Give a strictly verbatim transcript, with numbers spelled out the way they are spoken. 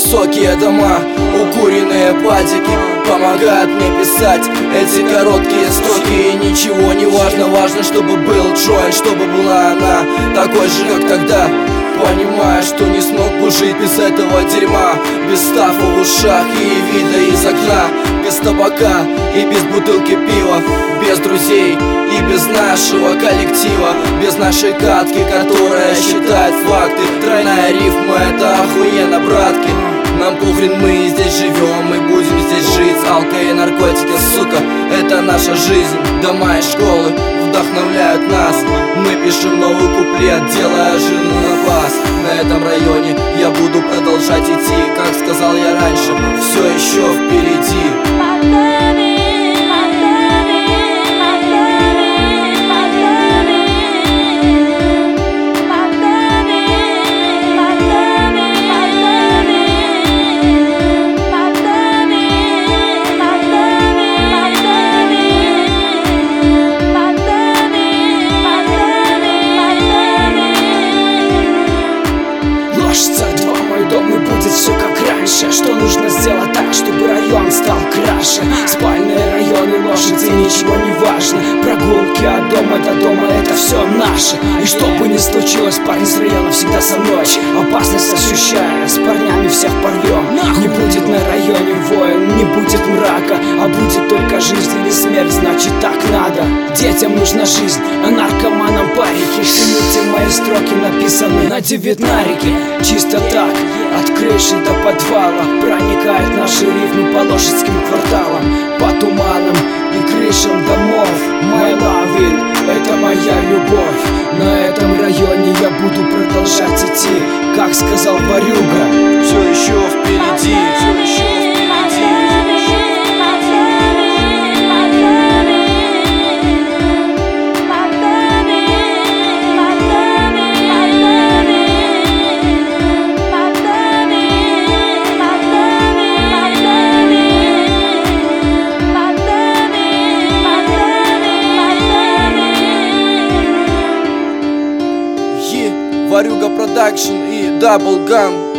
высокие дома, укуренные падики помогают мне писать эти короткие строки. И ничего не важно, важно, чтобы был Джоэль, чтобы была она такой же, как тогда. Понимаю, что не смог бы жить без этого дерьма, без стафа в ушах и вида из окна, без табака и без бутылки пива, без друзей и без нашего коллектива, без нашей катки, которая считает факты. Тройная рифма — это охуенно, братки. Нам похрен, мы здесь живем, мы будем здесь жить. Алко и наркотики, сука, это наша жизнь. Дома и школы вдохновляют нас. Мы пишем новый куплет, делая жилу на бас. На этом районе я буду продолжать идти. Как сказал я раньше, все еще впереди. Все как раньше, что нужно сделать так, чтобы район стал краше. Спальные районы, лошади, ничего не важно. Прогулки от дома до дома, это все наше. И что бы ни случилось, парни с района всегда со мной. Опасность ощущая, с парнями всех порвем. Не будет на районе воин, не будет мрака, а будет только жизнь или смерть, значит так надо. Детям нужна жизнь, а наркоманам парики. Примите мои строки, написаны на девятнарике. Чисто так, от крыши до подвала проникают наши рифмы по лошадским кварталам, по туманам и крышам домов. My love it, это моя любовь. На этом районе я буду продолжать идти, как сказал Варюга. Все еще впереди, все еще впереди. Варюга Продакшн и Даблган.